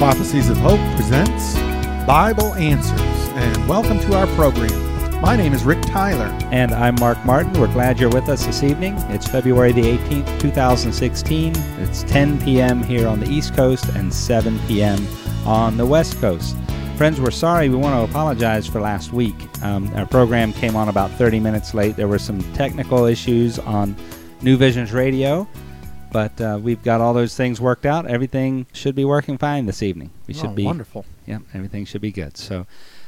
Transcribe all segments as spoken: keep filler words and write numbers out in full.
Prophecies of Hope presents Bible Answers, and welcome to our program. My name is Rick Tyler. And I'm Mark Martin. We're glad you're with us this evening. It's February the eighteenth, two thousand sixteen. It's ten p.m. here on the East Coast and seven p.m. on the West Coast. Friends, we're sorry. We want to apologize for last week. Um, our program came on about thirty minutes late. There were some technical issues on New Visions Radio, but uh, we've got all those things worked out. Everything should be working fine this evening. We should oh, be wonderful. Yeah, everything should be good. So,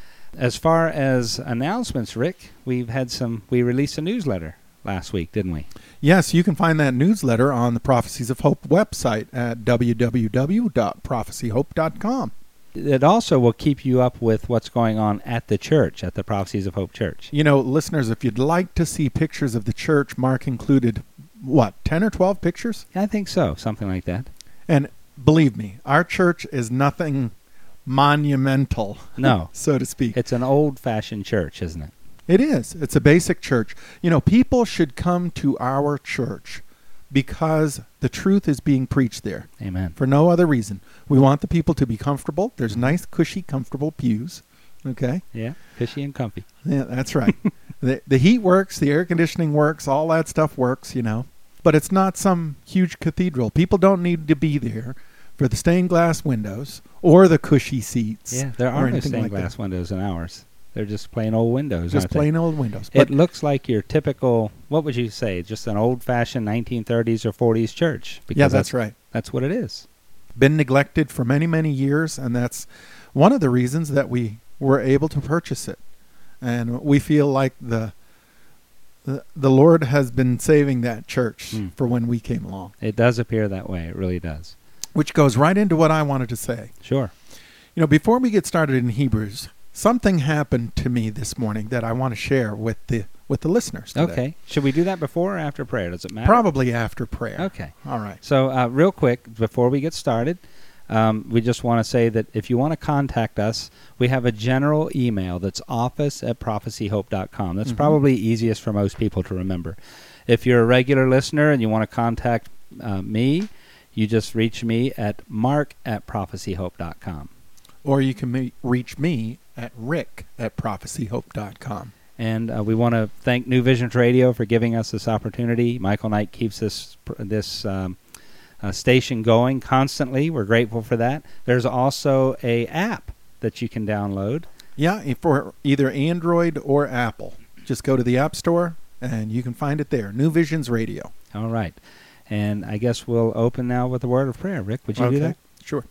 as far as announcements, Rick, we've had some. We released a newsletter last week, didn't we? Yes, you can find that newsletter on the Prophecies of Hope website at w w w dot prophecy hope dot com. It also will keep you up with what's going on at the church, at the Prophecies of Hope Church. You know, listeners, if you'd like to see pictures of the church, Mark included, what, ten or twelve pictures? I think so, something like that. And believe me, our church is nothing monumental, no, so to speak. It's an old-fashioned church, isn't it? It is. It's a basic church. You know, people should come to our church because the truth is being preached there. Amen. For no other reason. We want the people to be comfortable. There's nice, cushy, comfortable pews. Okay? Yeah, cushy and comfy. Yeah, that's right. the, the heat works, the air conditioning works, all that stuff works, you know. But it's not some huge cathedral. People don't need to be there for the stained glass windows or the cushy seats. Yeah, there are no stained like glass that. windows in ours. They're just plain old windows, Just aren't they? plain old windows. But It looks like your typical, what would you say, just an old-fashioned nineteen thirties or forties church. Because yeah, that's, that's right. That's what it is. Been neglected for many, many years, and that's one of the reasons that we were able to purchase it. And we feel like the the, the Lord has been saving that church Mm. for when we came along. It does appear that way. It really does. Which goes right into what I wanted to say. Sure. You know, before we get started in Hebrews, something happened to me this morning that I want to share with the with the listeners today. Okay. Should we do that before or after prayer? Does it matter? Probably after prayer. Okay. All right. So uh, real quick, before we get started, um, we just want to say that if you want to contact us, we have a general email that's office at prophecy hope dot com. That's Mm-hmm. probably easiest for most people to remember. If you're a regular listener and you want to contact uh, me, you just reach me at mark at prophecy hope dot com. Or you can me- reach me at rick at prophecy hope dot com. And uh, we want to thank New Visions Radio for giving us this opportunity. Michael Knight keeps this this um, uh, station going constantly. We're grateful for that. There's also a app that you can download. Yeah, for either Android or Apple. Just go to the App Store, and you can find it there. New Visions Radio. All right. And I guess we'll open now with a word of prayer. Rick, would you okay. do that? Sure.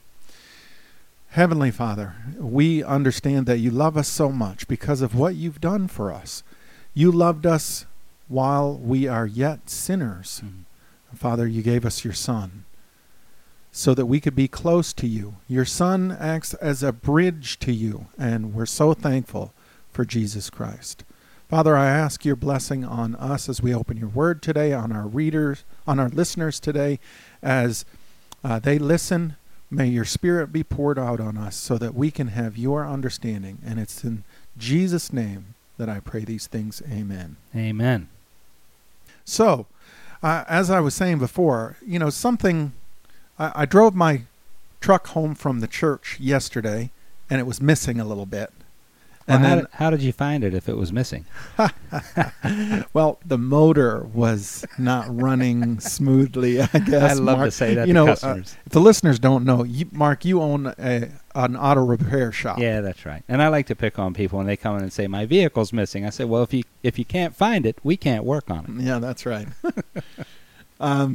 Heavenly Father, we understand that you love us so much because of what you've done for us. You loved us while we are yet sinners. Mm-hmm. Father, you gave us your Son so that we could be close to you. Your Son acts as a bridge to you, and we're so thankful for Jesus Christ. Father, I ask your blessing on us as we open your word today, on our readers, on our listeners today, as uh, they listen. May your Spirit be poured out on us so that we can have your understanding. And it's in Jesus' name that I pray these things. Amen. Amen. So, uh, as I was saying before, you know, something, I, I drove my truck home from the church yesterday, and it was missing a little bit. Well, And how, then, did, how did you find it if it was missing? well, the motor was not running smoothly, I guess. I love Mark. to say that you to know, customers. Uh, if the listeners don't know, you, Mark, you own a, an auto repair shop. Yeah, that's right. And I like to pick on people when they come in and say, my vehicle's missing. I say, well, if you if you can't find it, we can't work on it. Yeah, that's right. um,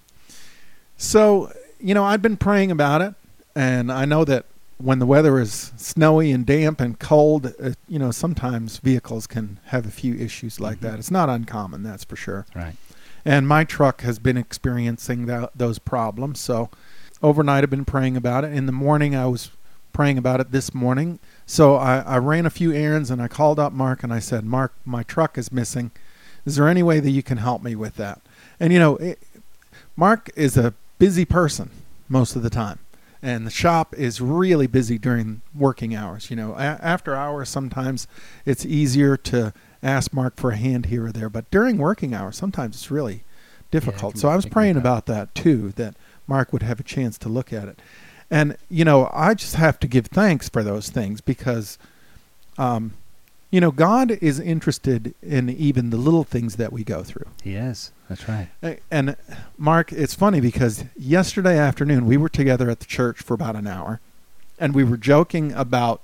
so, you know, I've been praying about it, and I know that when the weather is snowy and damp and cold, uh, you know, sometimes vehicles can have a few issues like Mm-hmm. that. It's not uncommon, that's for sure. Right. And my truck has been experiencing that, those problems. So overnight I've been praying about it. In the morning I was praying about it this morning. So I, I ran a few errands and I called up Mark and I said, Mark, my truck is missing. Is there any way that you can help me with that? And, you know, it, Mark is a busy person most of the time. And the shop is really busy during working hours. You know, a- after hours, sometimes it's easier to ask Mark for a hand here or there. But during working hours, sometimes it's really difficult. Yeah, it so can- I was it can be praying tough. about that, too, that Mark would have a chance to look at it. And, you know, I just have to give thanks for those things because, um, you know, God is interested in even the little things that we go through. He is. That's right. And, Mark, it's funny because yesterday afternoon we were together at the church for about an hour, and we were joking about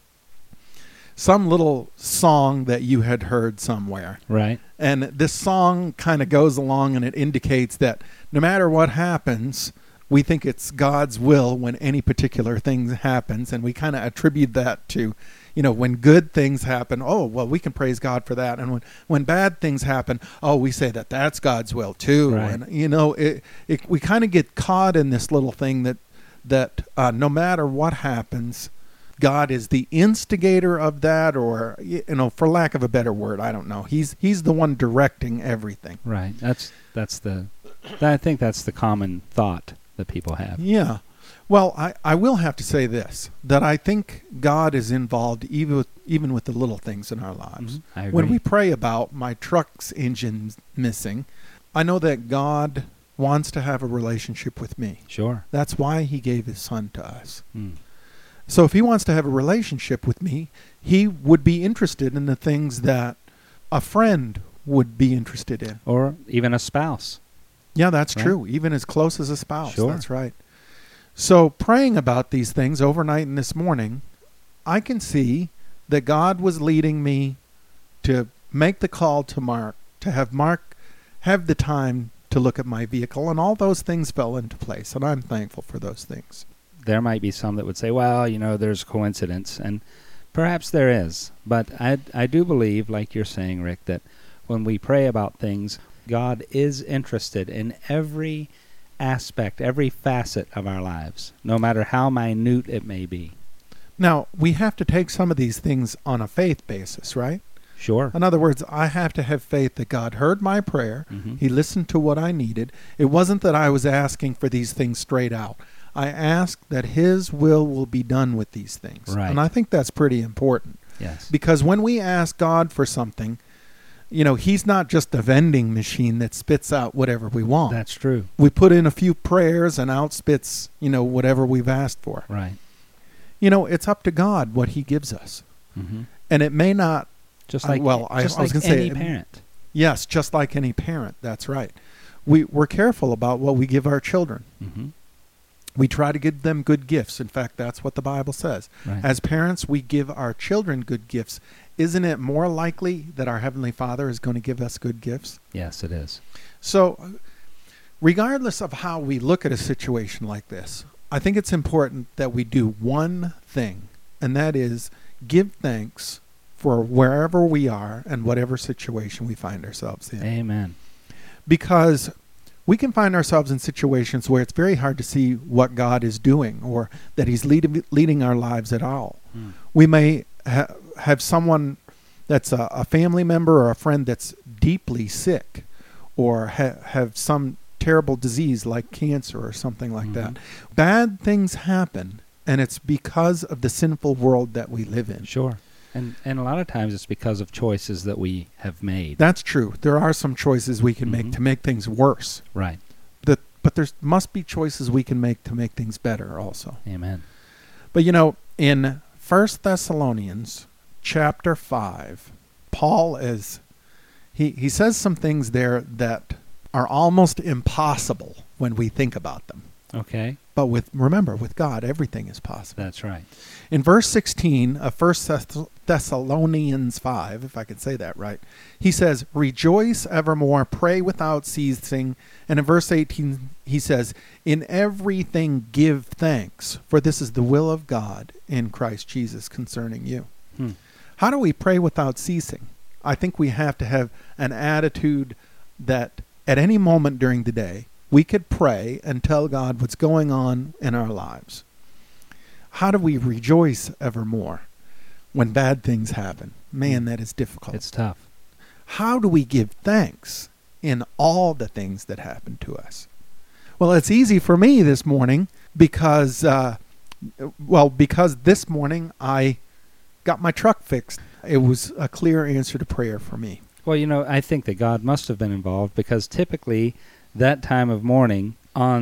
some little song that you had heard somewhere. Right. And this song kind of goes along and it indicates that no matter what happens, we think it's God's will when any particular thing happens, and we kind of attribute that to, you know, when good things happen, oh, well, we can praise God for that. And when, when bad things happen, oh, we say that that's God's will too. Right. And, you know, it, it, we kind of get caught in this little thing that, that uh, no matter what happens, God is the instigator of that, or, you know, for lack of a better word, I don't know. He's he's the one directing everything. Right. That's that's the, I think that's the common thought that people have. Yeah. Well, I, I will have to say this, that I think God is involved even with, even with the little things in our lives. Mm-hmm. I agree. When we pray about my truck's engine missing, I know that God wants to have a relationship with me. Sure. That's why he gave his son to us. Mm. So if he wants to have a relationship with me, he would be interested in the things that a friend would be interested in. Or even a spouse. Yeah, that's Right. true. Even as close as a spouse. Sure. That's right. So praying about these things overnight and this morning, I can see that God was leading me to make the call to Mark, to have Mark have the time to look at my vehicle, and all those things fell into place, and I'm thankful for those things. There might be some that would say, well, you know, there's coincidence, and perhaps there is. But I, I do believe, like you're saying, Rick, that when we pray about things, God is interested in every aspect, every facet of our lives, no matter how minute it may be. Now, we have to take some of these things on a faith basis, right? Sure. In other words, I have to have faith that God heard my prayer. Mm-hmm. He listened to what I needed. It wasn't that I was asking for these things straight out. I asked that his will will be done with these things. Right. And I think that's pretty important. Yes. Because when we ask God for something, you know, he's not just a vending machine that spits out whatever we want. That's true. We put in a few prayers and out spits, you know, whatever we've asked for. Right. You know, it's up to God what he gives us. Mm-hmm. And it may not, Just I- like, well, I- just I was like gonna say, any it- parent. yes, just like any parent. That's right. We, we're careful about what we give our children. Mm-hmm. We try to give them good gifts. In fact, that's what the Bible says. Right. As parents, we give our children good gifts. Isn't it more likely that our Heavenly Father is going to give us good gifts? Yes, it is. So, regardless of how we look at a situation like this, I think it's important that we do one thing, and that is give thanks for wherever we are and whatever situation we find ourselves in. Amen. Because we can find ourselves in situations where it's very hard to see what God is doing or that he's leading, leading our lives at all. Mm. We may ha- have someone that's a, a family member or a friend that's deeply sick or ha- have some terrible disease like cancer or something like Mm-hmm. that. Bad things happen, and it's because of the sinful world that we live in. Sure. And and a lot of times it's because of choices that we have made. That's true. There are some choices we can Mhm. make to make things worse. Right. That, but there must be choices we can make to make things better also. Amen. But you know, in First Thessalonians chapter five, Paul is he, he says some things there that are almost impossible when we think about them. Okay. But with remember, with God, everything is possible. That's right. In verse sixteen of First Thess- Thessalonians five, if I could say that right, he says, "Rejoice evermore, pray without ceasing." And in verse eighteen, he says, "In everything give thanks, for this is the will of God in Christ Jesus concerning you." Hmm. How do we pray without ceasing? I think we have to have an attitude that at any moment during the day, we could pray and tell God what's going on in our lives. How do we rejoice evermore when bad things happen? Man, that is difficult. It's tough. How do we give thanks in all the things that happen to us? Well, it's easy for me this morning because, uh, well, because this morning I got my truck fixed. It was a clear answer to prayer for me. Well, you know, I think that God must have been involved because typically that time of morning on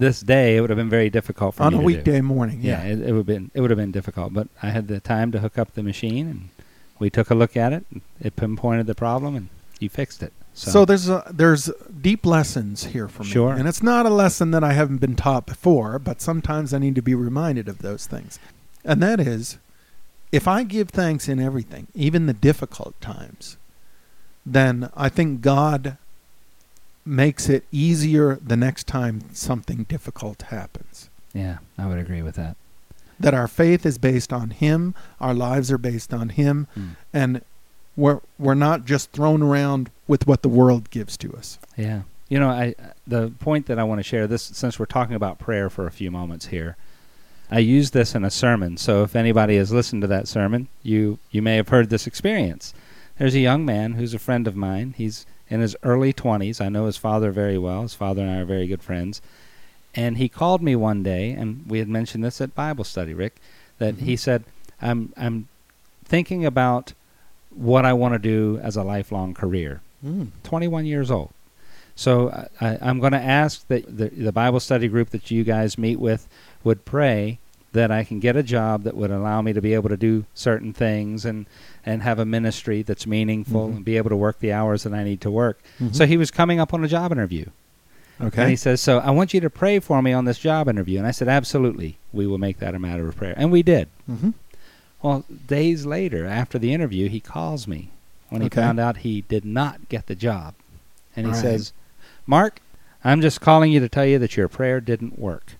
this day, it would have been very difficult for on me a to weekday do. morning. Yeah, Yeah. it, it would have been it would have been difficult, but I had the time to hook up the machine, and we took a look at it. And it pinpointed the problem, and you fixed it. So, So there's a, there's deep lessons here for me. Sure. And it's not a lesson that I haven't been taught before, but sometimes I need to be reminded of those things. And that is, if I give thanks in everything, even the difficult times, then I think God makes it easier the next time something difficult happens. yeah, I would agree with that. That our faith is based on Him, our lives are based on Him, Mm. and we're we're not just thrown around with what the world gives to us. Yeah. You know, I the point that I want to share, this, since we're talking about prayer for a few moments here, I used this in a sermon. So if anybody has listened to that sermon, you, you may have heard this experience. There's a young man who's a friend of mine. He's in his early twenties. I know his father very well. His father and I are very good friends. And he called me one day, and we had mentioned this at Bible study, Rick, that Mhm. he said, I'm I'm thinking about what I want to do as a lifelong career. Mm. twenty-one years old. So I, I'm going to ask that the, the Bible study group that you guys meet with would pray that I can get a job that would allow me to be able to do certain things and, and have a ministry that's meaningful Mhm. and be able to work the hours that I need to work. Mhm. So he was coming up on a job interview. Okay. And he says, so I want you to pray for me on this job interview. And I said, absolutely, we will make that a matter of prayer. And we did. Mm-hmm. Well, days later, after the interview, he calls me when he Okay. found out he did not get the job. And he All right. says, Mark, I'm just calling you to tell you that your prayer didn't work.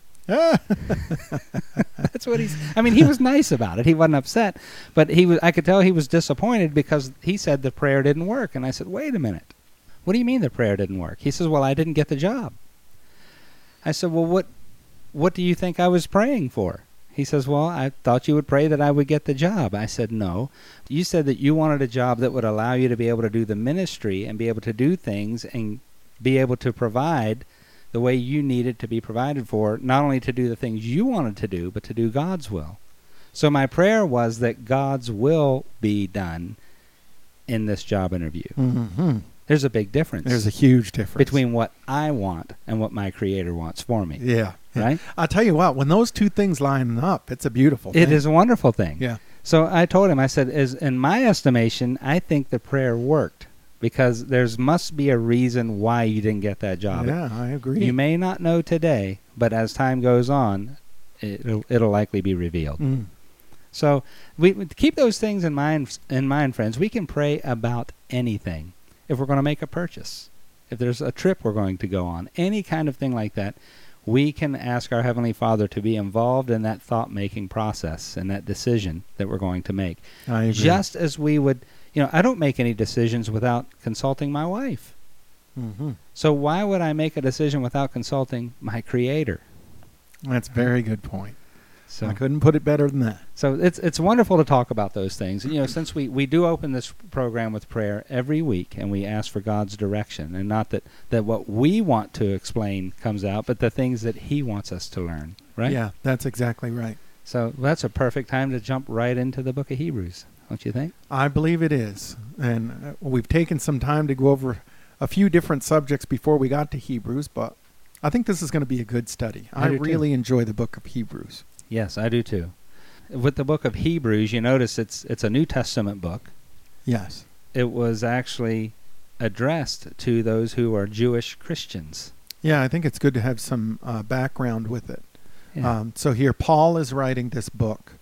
That's what he's. I mean, he was nice about it. He wasn't upset, but he was. I could tell he was disappointed because he said the prayer didn't work. And I said, wait a minute. What do you mean the prayer didn't work? He says, well, I didn't get the job. I said, well, what, what do you think I was praying for? He says, well, I thought you would pray that I would get the job. I said, no. You said that you wanted a job that would allow you to be able to do the ministry and be able to do things and be able to provide the way you needed to be provided for, not only to do the things you wanted to do, but to do God's will. So my prayer was that God's will be done in this job interview. Mm-hmm. There's a big difference. There's a huge difference between what I want and what my Creator wants for me. Yeah. Right? I'll tell you what, when those two things line up, it's a beautiful thing. It is a wonderful thing. Yeah. So I told him, I said, as in my estimation, I think the prayer worked because there's must be a reason why you didn't get that job. Yeah, I agree. You may not know today, but as time goes on, it'll, it'll likely be revealed. Mm. So we we keep those things in mind, in mind, friends. We can pray about anything. If we're going to make a purchase, if there's a trip we're going to go on, any kind of thing like that, we can ask our Heavenly Father to be involved in that thought-making process and that decision that we're going to make. I agree. Just as we would, you know, I don't make any decisions without consulting my wife. Mm-hmm. So why would I make a decision without consulting my Creator? That's a very good point. So I couldn't put it better than that. So it's it's wonderful to talk about those things. You know, since we, we do open this program with prayer every week, and we ask for God's direction, and not that, that what we want to explain comes out, but the things that He wants us to learn, right? Yeah, that's exactly right. So that's a perfect time to jump right into the book of Hebrews, don't you think? I believe it is. And uh, we've taken some time to go over a few different subjects before we got to Hebrews, but I think this is going to be a good study. I I, do too. really enjoy the book of Hebrews. Yes, I do too. With the book of Hebrews, you notice it's it's a New Testament book. Yes. It was actually addressed to those who are Jewish Christians. Yeah, I think it's good to have some uh, background with it. Yeah. Um, so here, Paul is writing this book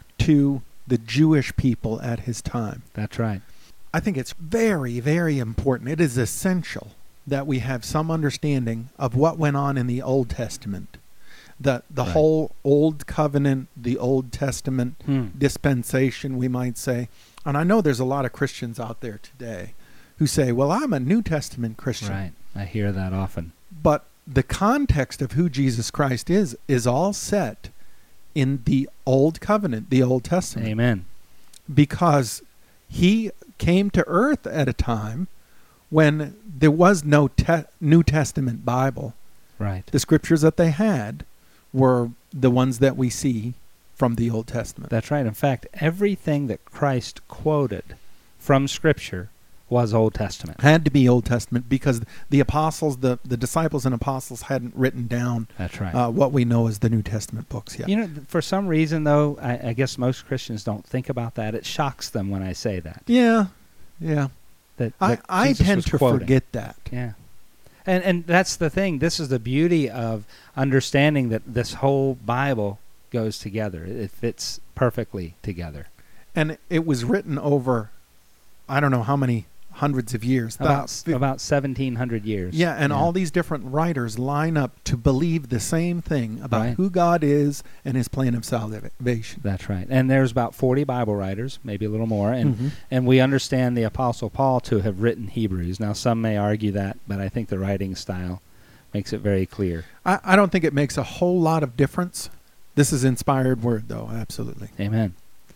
to the Jewish people at his time. That's right. I think it's very, very important. It is essential that we have some understanding of what went on in the Old Testament. The, the Right. whole Old Covenant, the Old Testament Hmm. dispensation, we might say. And I know there's a lot of Christians out there today who say, well, I'm a New Testament Christian. Right. I hear that often. But the context of who Jesus Christ is is all set in the Old Covenant, the Old Testament. Amen. Because he came to earth at a time when there was no te- New Testament Bible. Right. The scriptures that they had were the ones that we see from the Old Testament. That's right. In fact, everything that Christ quoted from Scripture was Old Testament. Had to be Old Testament because the apostles, the, the disciples and apostles hadn't written down That's right. uh, what we know as the New Testament books yet. You know, th- for some reason, though, I, I guess most Christians don't think about that. It shocks them when I say that. Yeah, yeah. That, I, that I Jesus tend was to quoting. forget that. Yeah. And and that's the thing. This is the beauty of understanding that this whole Bible goes together. It, it fits perfectly together. And it was written over, I don't know how many hundreds of years. About, About fif- about seventeen hundred years. Yeah, and all these different writers line up to believe the same thing about Right. who God is and his plan of salvation. That's right. And there's about forty Bible writers, maybe a little more. And Mhm. and we understand the Apostle Paul to have written Hebrews. Now, some may argue that, but I think the writing style makes it very clear. I, I don't think it makes a whole lot of difference. This is inspired word, though, absolutely. Amen.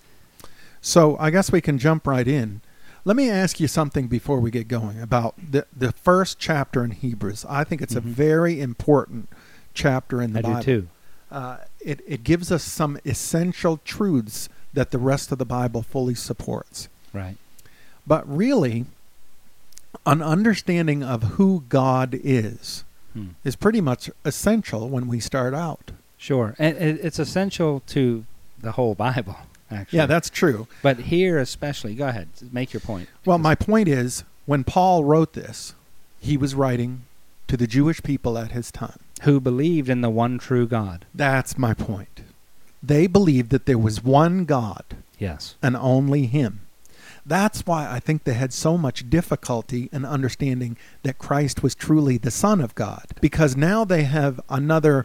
So I guess we can jump right in. Let me ask you something before we get going about the, the first chapter in Hebrews. I think it's Mhm. a very important chapter in the I Bible. do too. Uh, it, it gives us some essential truths that the rest of the Bible fully supports. Right. But really, an understanding of who God is Hmm. is pretty much essential when we start out. Sure. And it, it's essential to the whole Bible, actually. Yeah, that's true. But here especially, go ahead, make your point. Well, my point is, when Paul wrote this, he was writing to the Jewish people at his time. Who believed in the one true God. That's my point. They believed that there was one God Yes. and only him. That's why I think they had so much difficulty in understanding that Christ was truly the Son of God. Because now they have another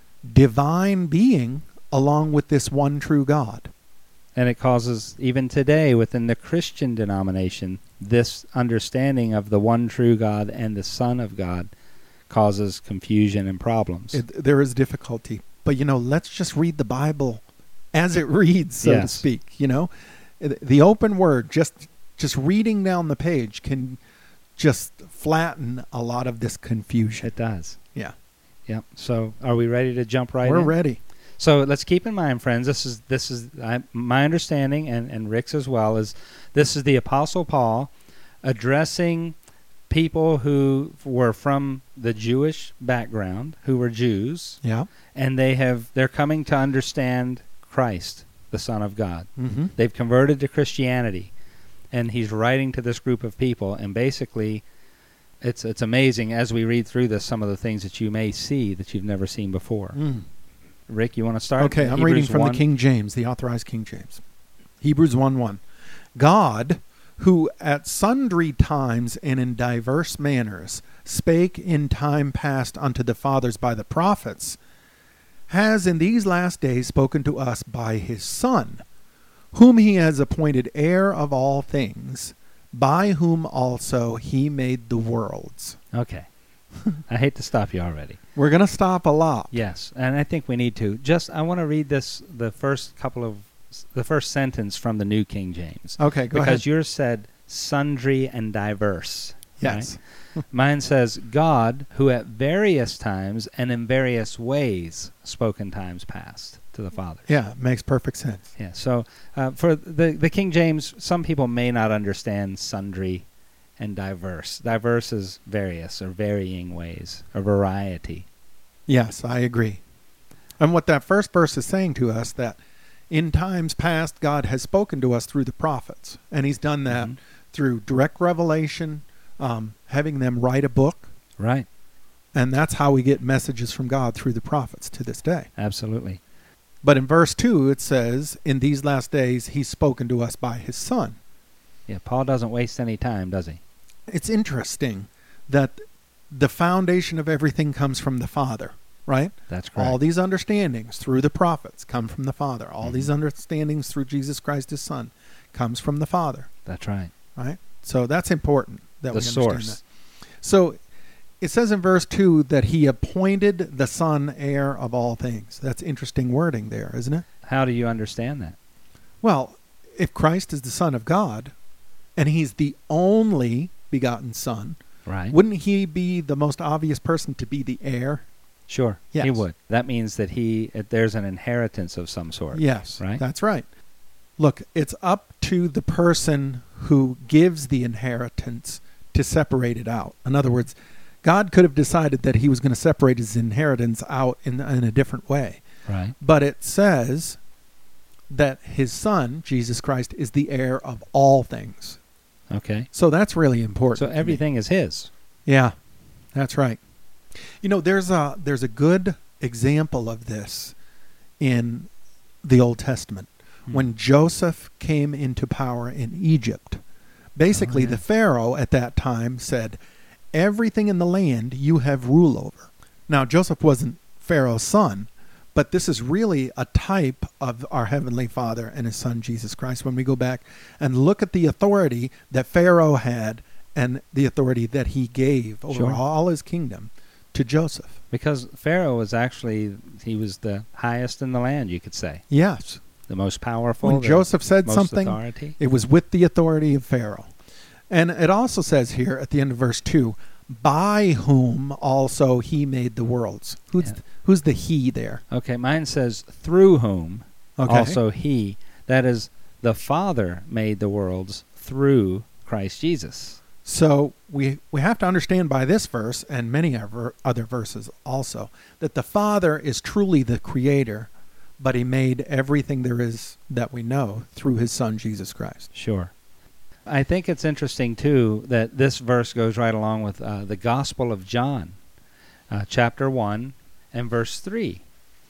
divine being along with this one true God. And it causes, even today within the Christian denomination, this understanding of the one true God and the Son of God causes confusion and problems. It, there is difficulty. But, you know, let's just read the Bible as it reads, so to Yes. speak. You know, the open word, just just reading down the page can just flatten a lot of this confusion. It does. Yeah. Yep. So are we ready to jump right We're in? ready. So let's keep in mind, friends, this is this is I, my understanding, and, and Rick's as well, is this is the Apostle Paul addressing people who were from the Jewish background, who were Jews, Yeah. and they have they're coming to understand Christ, the Son of God. Mm-hmm. They've converted to Christianity, and he's writing to this group of people, and basically it's it's amazing as we read through this, some of the things that you may see that you've never seen before. Mm. Rick, you want to start? Okay, I'm Hebrews reading from one? the King James, the authorized King James. Hebrews one one. God, who at sundry times and in diverse manners spake in time past unto the fathers by the prophets, has in these last days spoken to us by his Son, whom he has appointed heir of all things, by whom also he made the worlds. Okay. I hate to stop you already. We're going to stop a lot. Yes, and I think we need to. Just, I want to read this, the first couple of, the first sentence from the New King James. Okay, go because ahead. yours said sundry and diverse. Yes. right? Mine says God, who at various times and in various ways spoke in times past to the fathers. Yeah, it makes perfect sense. Yeah. So uh, for the the King James, some people may not understand sundry and diverse. Diverse is various or varying ways, or variety. Yes, I agree. And what that first verse is saying to us, that in times past God has spoken to us through the prophets, and he's done that Mhm. through direct revelation, um, having them write a book, Right. and that's how we get messages from God through the prophets to this day. Absolutely. But in verse two it says, in these last days he's spoken to us by his Son. Yeah. Paul doesn't waste any time, does he? It's interesting that the foundation of everything comes from the Father, right? That's correct. All these understandings through the prophets come from the Father. All Mhm. these understandings through Jesus Christ, his Son, comes from the Father, That's right. right? So that's important that The we understand source. that. So it says in verse two that he appointed the Son heir of all things. That's interesting wording there, isn't it? How do you understand that? Well, if Christ is the Son of God, and he's the only begotten Son, Right. wouldn't he be the most obvious person to be the heir? Sure. He Yes. would. That means that he uh, there's an inheritance of some sort. Yes, Right? that's right. Look, it's up to the person who gives the inheritance to separate it out. In other words, God could have decided that he was going to separate his inheritance out in, in a different way. Right. But it says that his son, Jesus Christ, is the heir of all things. Okay. So that's really important. So everything is his. Yeah, that's right. You know, there's a there's a good example of this in the Old Testament. Hmm. When Joseph came into power in Egypt, basically oh, yeah. the Pharaoh at that time said, everything in the land you have rule over. Now, Joseph wasn't Pharaoh's son, but this is really a type of our Heavenly Father and his Son, Jesus Christ, when we go back and look at the authority that Pharaoh had and the authority that he gave over sure. all his kingdom to Joseph. Because Pharaoh was actually, he was the highest in the land, you could say. Yes. The most powerful. When Joseph said most something, authority. It was with the authority of Pharaoh. And it also says here at the end of verse two, by whom also he made the worlds. Who's yeah. th- who's the he there? Okay, mine says through whom okay. also he. That is, the Father made the worlds through Christ Jesus. So we we have to understand by this verse and many other verses also that the Father is truly the creator, but he made everything there is that we know through his Son, Jesus Christ. Sure. I think it's interesting, too, that this verse goes right along with uh, the Gospel of John, uh, chapter one and verse three.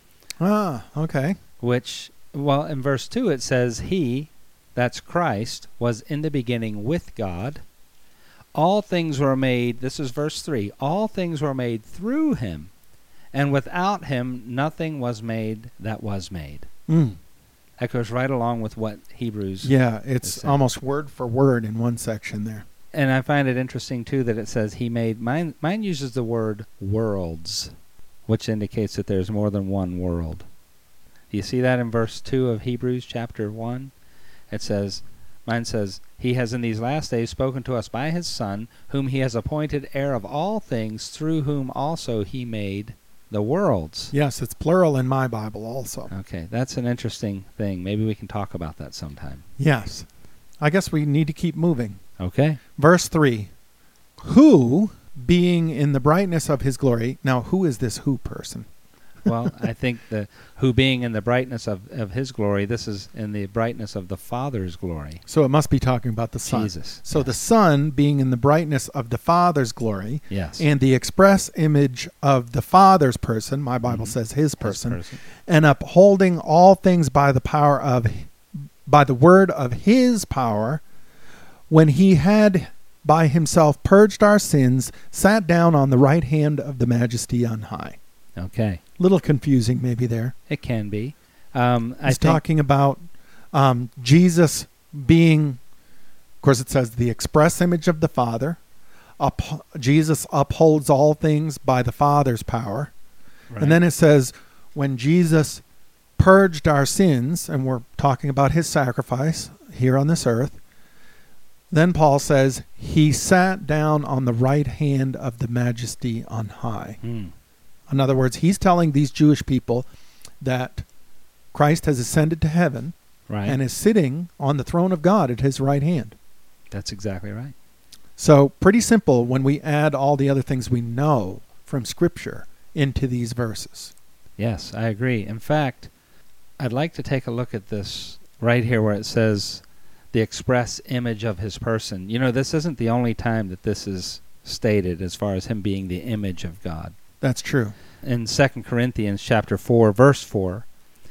Ah, okay. Which, well, in verse two it says, he, that's Christ, was in the beginning with God. All things were made, this is verse three, all things were made through him, and without him nothing was made that was made. Mm. That goes right along with what Hebrews Yeah, it's almost word for word in one section there. And I find it interesting, too, that it says he made, mine, mine uses the word worlds, which indicates that there's more than one world. Do you see that in verse two of Hebrews chapter one? It says, mine says, he has in these last days spoken to us by his Son, whom he has appointed heir of all things, through whom also he made the worlds. Yes, it's plural in my Bible also. Okay, that's an interesting thing. Maybe we can talk about that sometime. Yes. I guess we need to keep moving. Okay. Verse three. Who, being in the brightness of his glory... Now, who is this who person? Well, I think the who being in the brightness of, of his glory, this is in the brightness of the Father's glory. So it must be talking about the Son. Jesus. So yeah. the Son being in the brightness of the Father's glory. Yes. And the express image of the Father's person, my Bible mm-hmm. says his person, his person, and upholding all things by the power of, by the word of his power, when he had by himself purged our sins, sat down on the right hand of the Majesty on high. Okay. Little confusing maybe there. It can be. Um, I He's think talking about um, Jesus being, of course it says, the express image of the Father. Up, Jesus upholds all things by the Father's power. Right. And then it says, when Jesus purged our sins, and we're talking about his sacrifice here on this earth, then Paul says, he sat down on the right hand of the Majesty on high. Mm. In other words, he's telling these Jewish people that Christ has ascended to heaven right. and is sitting on the throne of God at his right hand. That's exactly right. So pretty simple when we add all the other things we know from Scripture into these verses. Yes, I agree. In fact, I'd like to take a look at this right here where it says the express image of his person. You know, this isn't the only time that this is stated as far as him being the image of God. That's true. In Second Corinthians chapter four, verse four,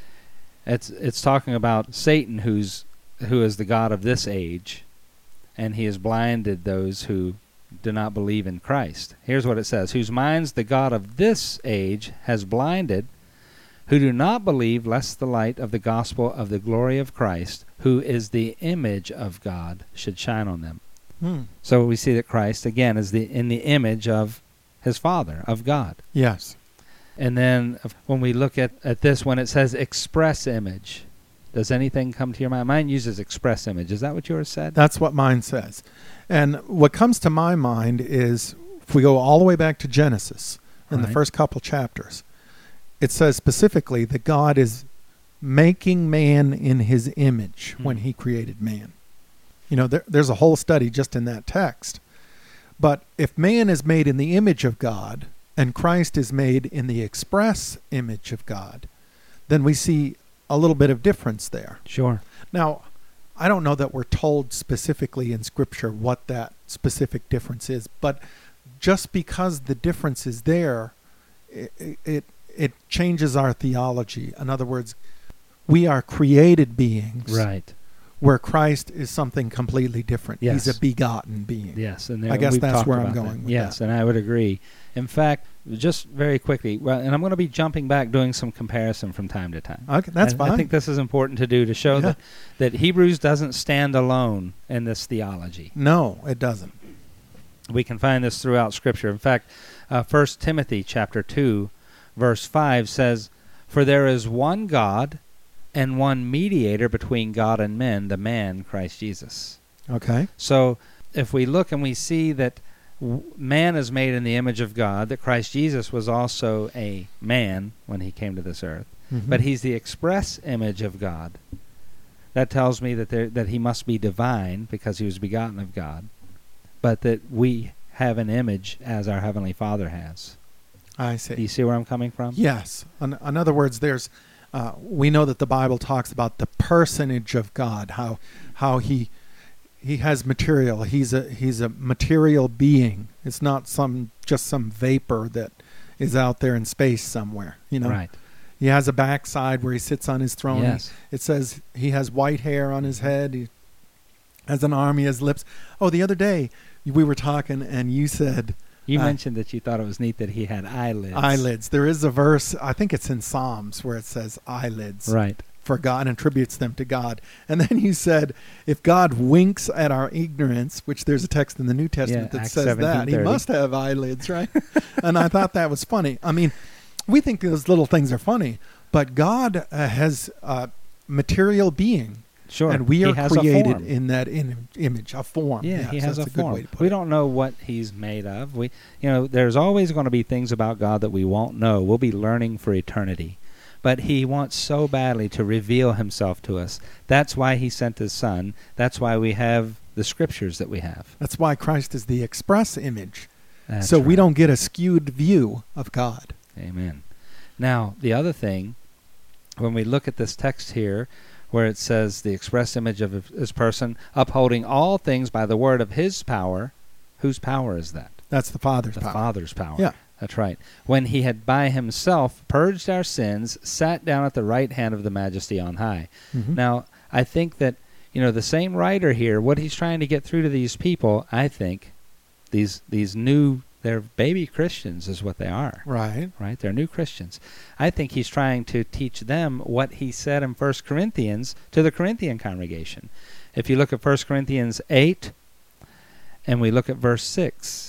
it's it's talking about Satan, who's who is the god of this age, and he has blinded those who do not believe in Christ. Here's what it says: whose minds the god of this age has blinded, who do not believe, lest the light of the gospel of the glory of Christ, who is the image of God, should shine on them. Hmm. So we see that Christ, again, is the in the image of his Father, of God. Yes. And then when we look at, at this, when it says express image, does anything come to your mind? Mine uses express image. Is that what yours said? That's what mine says. And what comes to my mind is, if we go all the way back to Genesis, in right. the first couple chapters, it says specifically that God is making man in his image Hmm. when he created man. You know, there, there's a whole study just in that text. But if man is made in the image of God and Christ is made in the express image of God, then we see a little bit of difference there. Sure. Now, I don't know that we're told specifically in Scripture what that specific difference is, but just because the difference is there, it, it, it changes our theology. In other words, we are created beings, Right. where Christ is something completely different. Yes. He's a begotten being. Yes, and there, I guess we've that's talked where I'm about going that. with Yes, that. and I would agree. In fact, just very quickly, well, and I'm going to be jumping back, doing some comparison from time to time. Okay, that's I, fine. I think this is important to do to show Yeah. that, that Hebrews doesn't stand alone in this theology. No, it doesn't. We can find this throughout Scripture. In fact, uh, First Timothy chapter two, verse five says, "For there is one God and one mediator between God and men, the man Christ Jesus." Okay. So if we look and we see that w- man is made in the image of God, that Christ Jesus was also a man when he came to this earth, Mhm. but he's the express image of God. That tells me that there, that he must be divine because he was begotten of God, but that we have an image as our Heavenly Father has. I see. Do you see where I'm coming from? Yes. In, in other words, there's uh, we know that the Bible talks about the personage of God, how how he he has material. He's a he's a material being. It's not some just some vapor that is out there in space somewhere. You know. Right. He has a backside where he sits on his throne. Yes. It says he has white hair on his head. He has an arm. He has lips. Oh, the other day we were talking, and you said. You Uh, mentioned that you thought it was neat that he had eyelids. Eyelids. There is a verse, I think it's in Psalms, where it says eyelids Right. for God and attributes them to God. And then you said, if God winks at our ignorance, which there's a text in the New Testament Yeah, that Acts says that, he seventeen thirty. must have eyelids, right? And I thought that was funny. I mean, we think those little things are funny, but God uh, has a material being. Sure. And we He are has a created form. in that in- image, a form. Yeah, Yes, he has a that's a good form. way to put We it. don't know what he's made of. We, you know, there's always going to be things about God that we won't know. We'll be learning for eternity. But he wants so badly to reveal himself to us. That's why he sent his son. That's why we have the scriptures that we have. That's why Christ is the express image. That's so we right. don't get a skewed view of God. Amen. Now, the other thing, when we look at this text here, where it says the express image of his person, upholding all things by the word of his power, whose power is that? That's the Father's The power. Father's power. Yeah. That's right. When he had by himself purged our sins, sat down at the right hand of the Majesty on high. Mhm. Now, I think that, you know, the same writer here, what he's trying to get through to these people, I think, these these new, they're baby Christians is what they are. Right. Right? They're new Christians. I think he's trying to teach them what he said in First Corinthians to the Corinthian congregation. If you look at First Corinthians eight, and we look at verse six,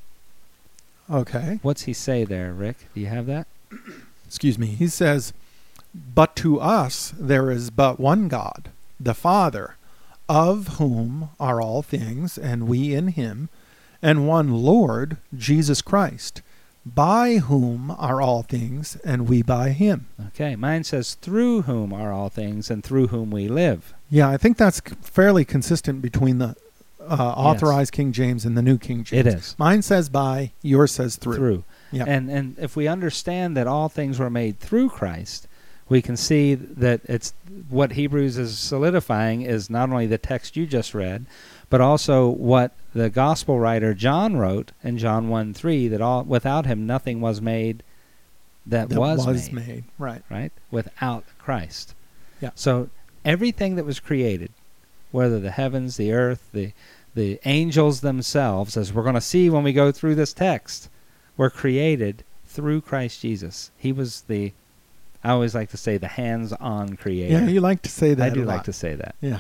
Okay. what's he say there, Rick? Do you have that? Excuse me. He says, "But to us there is but one God, the Father, of whom are all things, and we in him, and one Lord, Jesus Christ, by whom are all things, and we by him." Okay, mine says, through whom are all things, and through whom we live. Yeah, I think that's c- fairly consistent between the uh, authorized King James and the New King James. It is. Mine says by, yours says through. Through. Yeah. And and if we understand that all things were made through Christ, we can see that it's what Hebrews is solidifying is not only the text you just read, but also what the gospel writer John wrote in John one three, that all without him nothing was made that, that was, was made, made. Right. right? Without Christ. Yeah. So everything that was created, whether the heavens, the earth, the the angels themselves, as we're going to see when we go through this text, were created through Christ Jesus. He was the, I always like to say, the hands-on creator. Yeah, you like to say that I do a like lot. to say that. Yeah.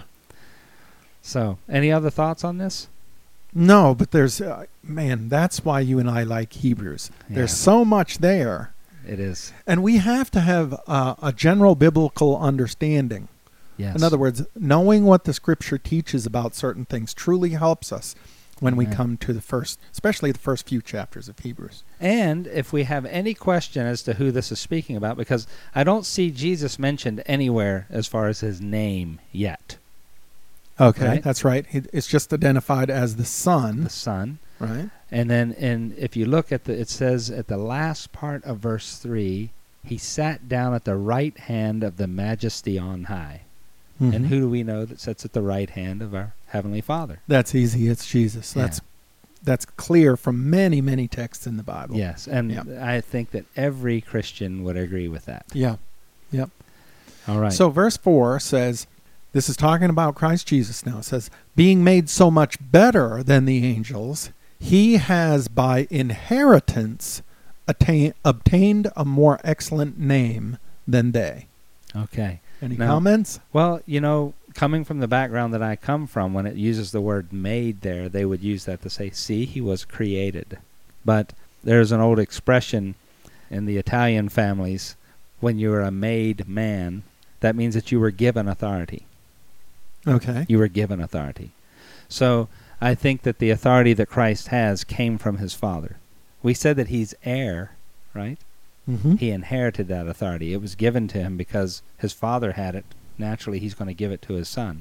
So, any other thoughts on this? No, but there's, uh, man, that's why you and I like Hebrews. There's Yeah. so much there. It is. And we have to have uh, a general biblical understanding. Yes. In other words, knowing what the Scripture teaches about certain things truly helps us. when we Amen. come to the first, especially the first few chapters of Hebrews. And if we have any question as to who this is speaking about, because I don't see Jesus mentioned anywhere as far as his name yet. Okay, Right? that's right. It- It's just identified as the Son, The Son. right? And then and if you look at the, it says at the last part of verse three, he sat down at the right hand of the Majesty on high. Mhm. And who do we know that sits at the right hand of our Heavenly Father? That's easy. It's Jesus. Yeah. That's that's clear from many, many texts in the Bible. Yes, and Yeah. I think that every Christian would agree with that. Yeah. Yep. All right. So verse four says, this is talking about Christ Jesus now. It says, being made so much better than the angels, he has by inheritance attain, obtained a more excellent name than they. okay. Any Now- comments? Well, you know, coming from the background that I come from, when it uses the word made there, they would use that to say, see, he was created. But there's an old expression in the Italian families, when you're a made man, that means that you were given authority. Okay. You were given authority. So I think that the authority that Christ has came from his Father. We said that he's heir, right? Mm-hmm. He inherited that authority. It was given to him because his Father had it. Naturally, he's going to give it to his Son.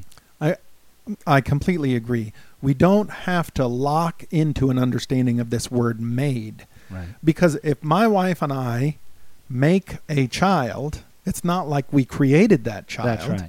I completely agree. We don't have to lock into an understanding of this word made. Right. Because if my wife and I make a child, it's not like we created that child. That's right.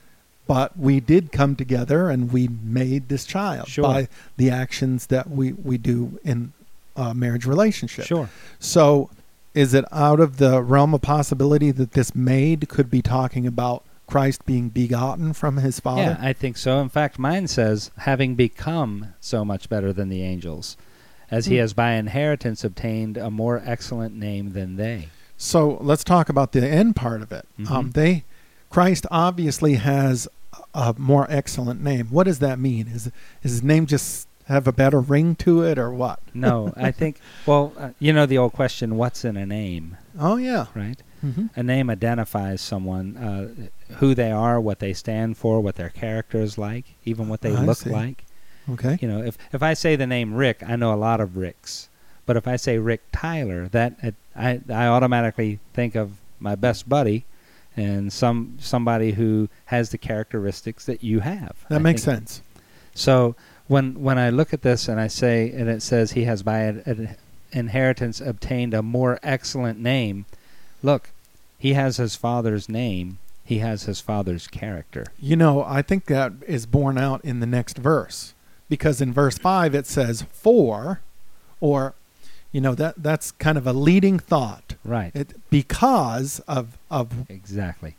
But we did come together and we made this child Sure. by the actions that we, we do in a marriage relationship. Sure. So is it out of the realm of possibility that this maid could be talking about Christ being begotten from his Father? Yeah, I think so. In fact, mine says, having become so much better than the angels, as he Hmm. has by inheritance obtained a more excellent name than they. So let's talk about the end part of it. Mhm. Um, they, Christ obviously has a more excellent name. What does that mean? Is, is his name just have a better ring to it, or what? No, I think, well, uh, you know the old question, what's in a name, Oh yeah. right? Mm-hmm. A name identifies someone, uh, who they are, what they stand for, what their character is like, even what they I look see. like. Okay. You know, if, if I say the name Rick, I know a lot of Ricks. But if I say Rick Tyler, that it, I, I automatically think of my best buddy and some somebody who has the characteristics that you have. That I makes think- sense. So when when I look at this and I say, and it says he has by an, an inheritance obtained a more excellent name, look, he has his Father's name. He has his Father's character. You know, I think that is borne out in the next verse, because in verse five it says for, or, you know, that that's kind of a leading thought. Right. It because of of Exactly.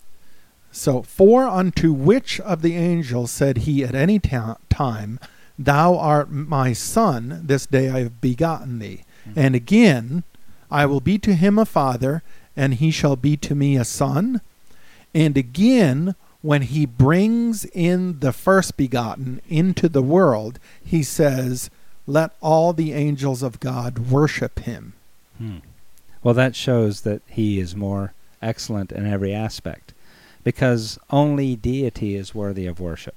so for unto which of the angels said he at any ta- time, thou art my son, this day I have begotten thee. Mhm. And again, I will be to him a father, and he shall be to me a son. And again, when he brings in the first begotten into the world, he says, let all the angels of God worship him. Hmm. Well, that shows that he is more excellent in every aspect, because only deity is worthy of worship.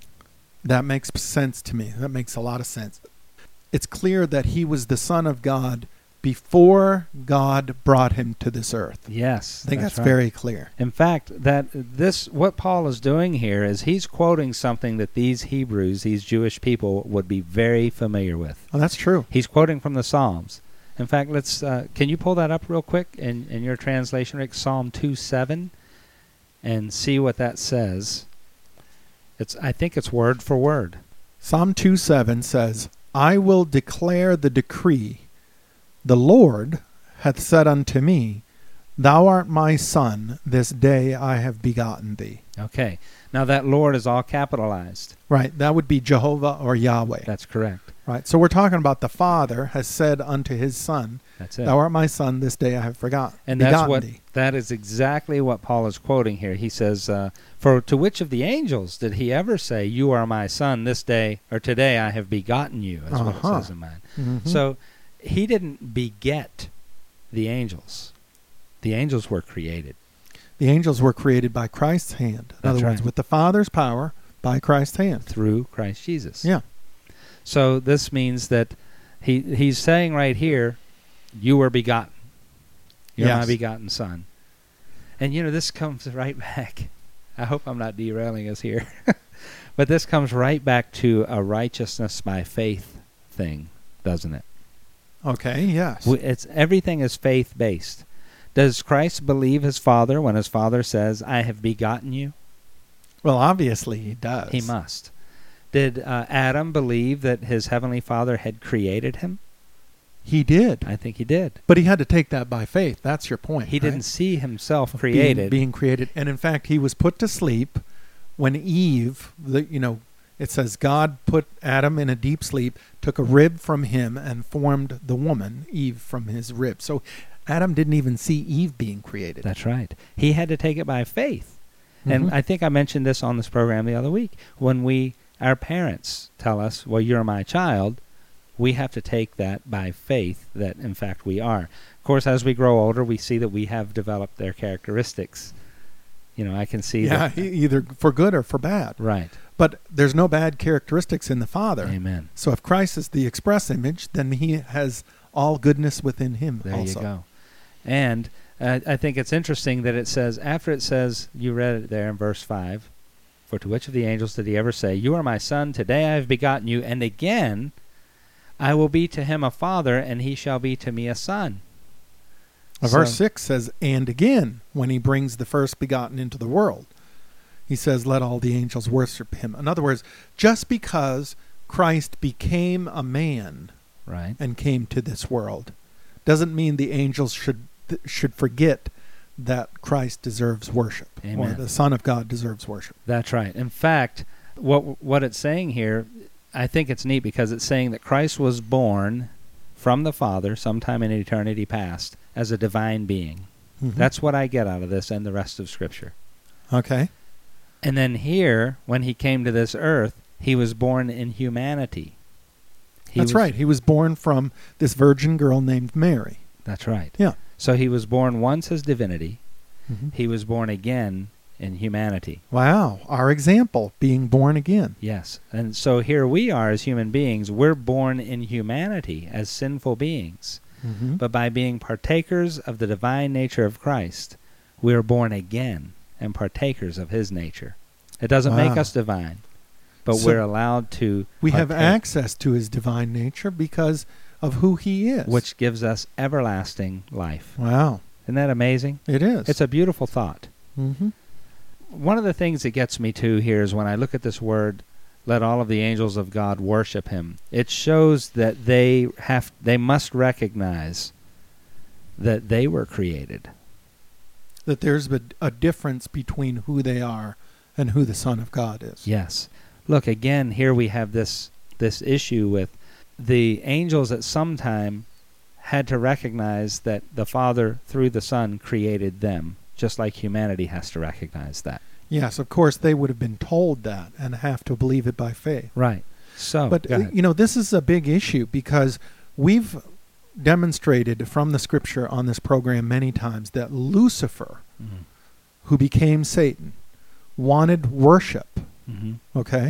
That makes sense to me. That makes a lot of sense. It's clear that he was the Son of God before God brought him to this earth. Yes, I think that's, right. very clear. In fact, that this what Paul is doing here is he's quoting something that these Hebrews, these Jewish people, would be very familiar with. Oh, that's true. He's quoting from the Psalms. In fact, let's uh, can you pull that up real quick in, in your translation, Rick? Psalm two seven, and see what that says. It's I think it's word for word. Psalm two seven says, I will declare the decree. The Lord hath said unto me, thou art my son, this day I have begotten thee. Okay. Now that Lord is all capitalized. Right, that would be Jehovah or Yahweh. That's correct. Right, so we're talking about the Father has said unto his Son, That's it. thou art my son, this day I have forgot, And begotten that's what thee. that is exactly what Paul is quoting here. He says, uh, "For to which of the angels did he ever say, 'You are my son; this day or today I have begotten you'?" Is what it Uh-huh. says in mine. Mhm. So he didn't beget the angels; the angels were created. The angels were created by Christ's hand. In That's other words, right. with the Father's power, by Christ's hand. Through Christ Jesus. Yeah. So this means that he he's saying right here, you were begotten. You're Yes. my begotten son. And, you know, this comes right back. I hope I'm not derailing us here. But this comes right back to a righteousness by faith thing, doesn't it? Okay, yes. W- It's everything is faith-based. Does Christ believe his Father when his Father says, I have begotten you? Well, obviously he does. He must. Did uh, Adam believe that his heavenly Father had created him? He did. I think he did. But he had to take that by faith. That's your point. He right? didn't see himself Being- created. Being, created. And in fact, he was put to sleep when Eve, the, you know, it says God put Adam in a deep sleep, took a rib from him, and formed the woman, Eve, from his rib. So Adam didn't even see Eve being created. That's right. He had to take it by faith. And Mhm. I think I mentioned this on this program the other week. When we, our parents tell us, well, you're my child, we have to take that by faith that, in fact, we are. Of course, as we grow older, we see that we have developed their characteristics. You know, I can see yeah, that. e- either for good or for bad. Right. But there's no bad characteristics in the Father. Amen. So if Christ is the express image, then he has all goodness within him There also. you go. And uh, I think it's interesting that it says, after it says, you read it there in verse five, for to which of the angels did he ever say, you are my son, today I have begotten you, and again I will be to him a father, and he shall be to me a son. Uh, So- Verse six says, and again, when he brings the first begotten into the world, he says, let all the angels worship him. In other words, just because Christ became a man Right. and came to this world doesn't mean the angels should th- should forget that Christ deserves worship, or Amen. the Son of God deserves worship. That's right. In fact, what what it's saying here, I think it's neat because it's saying that Christ was born from the Father sometime in eternity past as a divine being. Mhm. That's what I get out of this and the rest of Scripture. okay. And then here, when he came to this earth, he was born in humanity. He That's was- right. He was born from this virgin girl named Mary. That's right. Yeah. So he was born once as divinity. Mhm. He was born again in humanity. Wow. Our example, being born again. Yes. And so here we are as human beings. We're born in humanity as sinful beings. Mhm. But by being partakers of the divine nature of Christ, we are born again and partakers of his nature. It doesn't make Wow. us divine, but So we're allowed to We have partake, access to his divine nature because of who he is. which gives us everlasting life. Wow. Isn't that amazing? It is. It's a beautiful thought. Mhm. One of the things that gets me to here is when I look at this word, let all of the angels of God worship him. It shows that they have they must recognize that they were created. That there's a, a difference between who they are and who the Son of God is. Yes. Look, again, here we have this this issue with the angels at some time had to recognize that the Father, through the Son, created them, just like humanity has to recognize that. Yes, of course, they would have been told that and have to believe it by faith. Right. So, but, go uh, ahead. you know, this is a big issue because we've demonstrated from the Scripture on this program many times that Lucifer, Mhm. who became Satan, wanted worship. Mhm. Okay?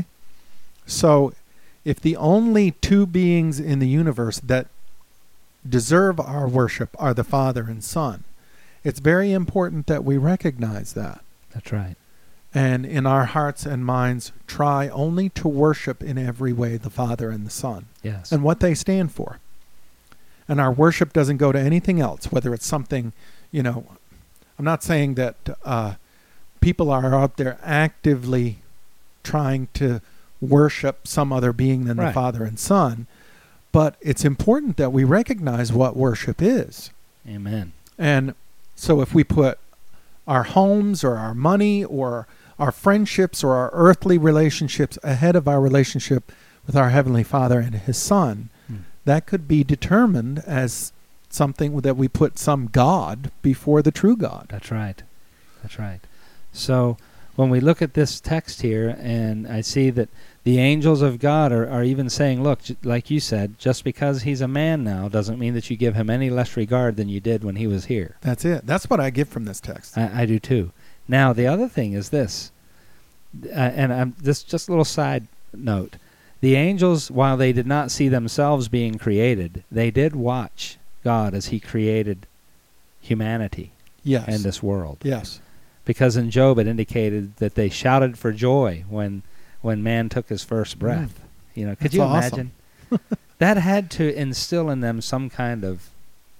So, if the only two beings in the universe that deserve our worship are the Father and Son, it's very important that we recognize that. That's right. And in our hearts and minds, try only to worship in every way the Father and the Son Yes. and what they stand for. And our worship doesn't go to anything else, whether it's something, you know, I'm not saying that uh, people are out there actively trying to worship some other being than the Right. Father and Son, but it's important that we recognize what worship is. Amen. And so if we put our homes or our money or our friendships or our earthly relationships ahead of our relationship with our Heavenly Father and His Son, Hmm. that could be determined as something that we put some God before the true God. That's right. That's right. So when we look at this text here, and I see that the angels of God are, are even saying, look, j- like you said, just because he's a man now doesn't mean that you give him any less regard than you did when he was here. That's it. That's what I get from this text. I, I do too. Now, the other thing is this, uh, and I'm, this just a little side note. The angels, while they did not see themselves being created, they did watch God as he created humanity Yes. and this world. Yes. Because in Job it indicated that they shouted for joy when when man took his first breath. Mm. You know, could That's you awesome. imagine? That had to instill in them some kind of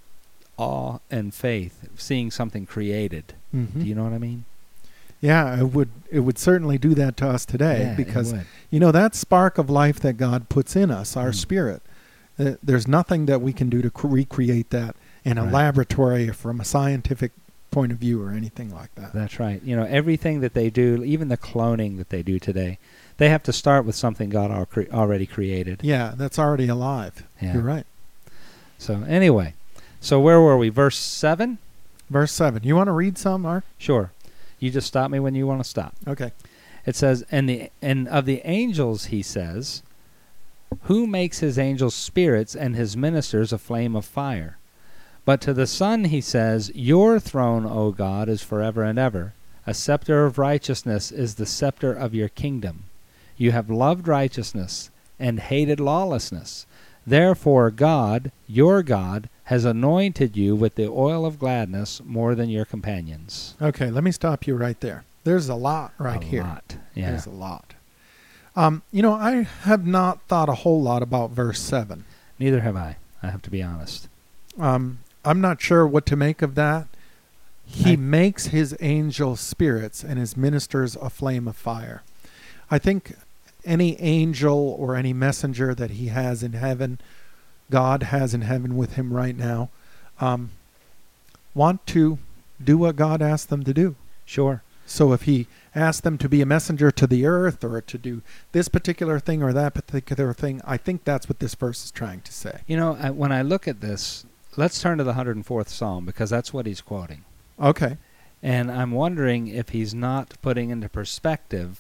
awe and faith, seeing something created. Mm-hmm. Do you know what I mean? Yeah, it would it would certainly do that to us today, Yeah, it because would. you know that spark of life that God puts in us, our Mm. spirit. Uh, there's nothing that we can do to cr- recreate that in a Right. laboratory or from a scientific point of view or anything like that. That's right. You know, everything that they do, even the cloning that they do today, they have to start with something God al- cre- already created. Yeah, that's already alive. Yeah. You're right. So anyway, so where were we? Verse seven? Verse seven. You want to read some, Mark? Sure. You just stop me when you want to stop. Okay. It says, and the and of the angels, he says, who makes his angels spirits and his ministers a flame of fire? But to the Son he says, your throne, O God, is forever and ever. A scepter of righteousness is the scepter of your kingdom. You have loved righteousness and hated lawlessness. Therefore God, your God, has anointed you with the oil of gladness more than your companions. Okay, let me stop you right there. There's a lot right a here. lot. Yeah. There's a lot. Um, you know, I have not thought a whole lot about verse seven. Neither have I. I have to be honest. Um, I'm not sure what to make of that. He I- makes his angel spirits and his ministers a flame of fire. I think any angel or any messenger that he has in heaven, God has in heaven with him right now, um, want to do what God asked them to do. Sure. So if he asked them to be a messenger to the earth or to do this particular thing or that particular thing, I think that's what this verse is trying to say. You know, I, when I look at this, let's turn to the one hundred fourth Psalm, because that's what he's quoting. Okay. And I'm wondering if he's not putting into perspective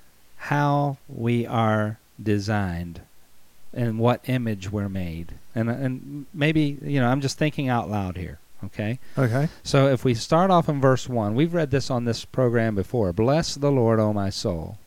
how we are designed and what image we're made. And and maybe, you know, I'm just thinking out loud here, okay? Okay. So if we start off in verse one, we've read this on this program before. Bless the Lord, O my soul.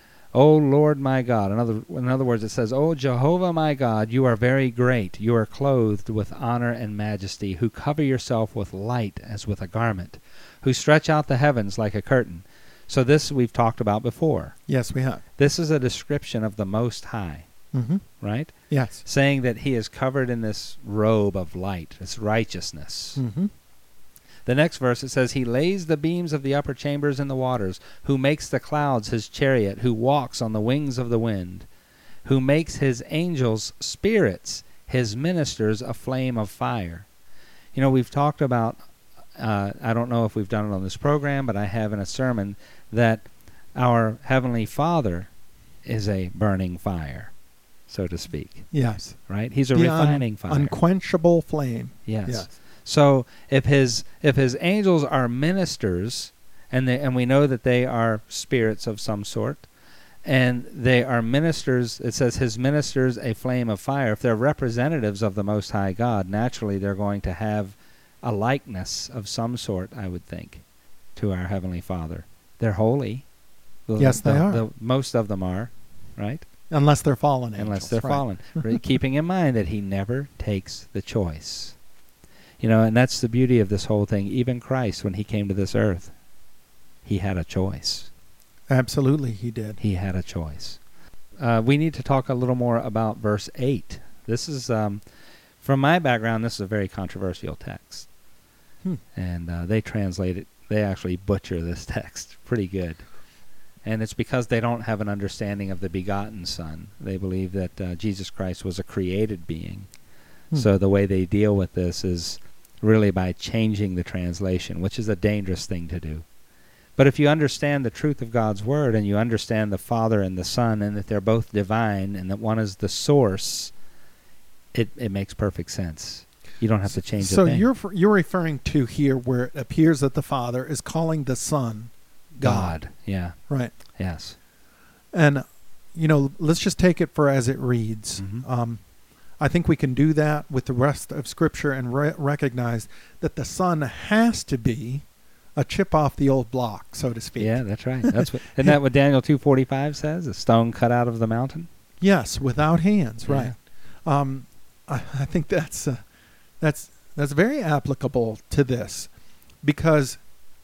O Lord my God. In other, in other words, it says, O Jehovah my God, you are very great. You are clothed with honor and majesty, who cover yourself with light as with a garment, who stretch out the heavens like a curtain. So this we've talked about before. Yes, we have. This is a description of the Most High, Mm-hmm. right? Yes. Saying that he is covered in this robe of light, this righteousness. Mm-hmm. The next verse, it says, he lays the beams of the upper chambers in the waters, who makes the clouds his chariot, who walks on the wings of the wind, who makes his angels spirits, his ministers a flame of fire. You know, we've talked about, uh, I don't know if we've done it on this program, but I have in a sermon, that our Heavenly Father is a burning fire, so to speak, Yes. right? He's a The un- refining fire. Unquenchable flame. Yes. Yes. So if his if his angels are ministers, and they and we know that they are spirits of some sort, and they are ministers, it says his ministers a flame of fire. If they're representatives of the Most High God, naturally they're going to have a likeness of some sort, I would think, to our Heavenly Father. They're holy. The- Yes, they the- are. the- most of them are, right? Unless they're fallen angels. Unless they're right. fallen. Right? Keeping in mind that he never takes the choice. You know, and that's the beauty of this whole thing. Even Christ, when he came to this earth, he had a choice. Absolutely, he did. He had a choice. Uh, we need to talk a little more about verse eight. This is, um, from my background, this is a very controversial text. Hmm. And uh, they translate it, they actually butcher this text pretty good. And it's because they don't have an understanding of the begotten Son. They believe that uh, Jesus Christ was a created being. Hmm. So the way they deal with this is really by changing the translation, which is a dangerous thing to do. But if you understand the truth of God's Word, and you understand the Father and the Son, and that they're both divine, and that one is the source, it, it makes perfect sense. You don't have to change So a thing. you're f- you're referring to here where it appears that the Father is calling the Son God. God. Yeah. Right. Yes. And, you know, let's just take it for as it reads. Mhm. Um, I think we can do that with the rest of Scripture and re- recognize that the Son has to be a chip off the old block, so to speak. Yeah, that's right. That's what. Isn't that what Daniel two forty five says? A stone cut out of the mountain. Yes, without hands, Yeah. right. Um, I, I think that's uh, that's that's very applicable to this, because